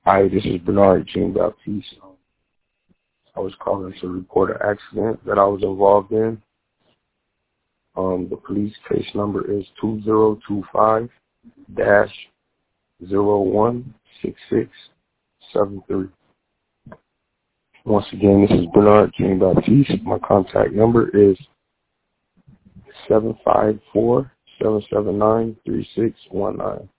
Hi, this is Bernard Jean Baptiste. I was calling to report an accident that I was involved in. The police case number is 2025-016673. Once again, this is Bernard Jean Baptiste. My contact number is 754-779-3619.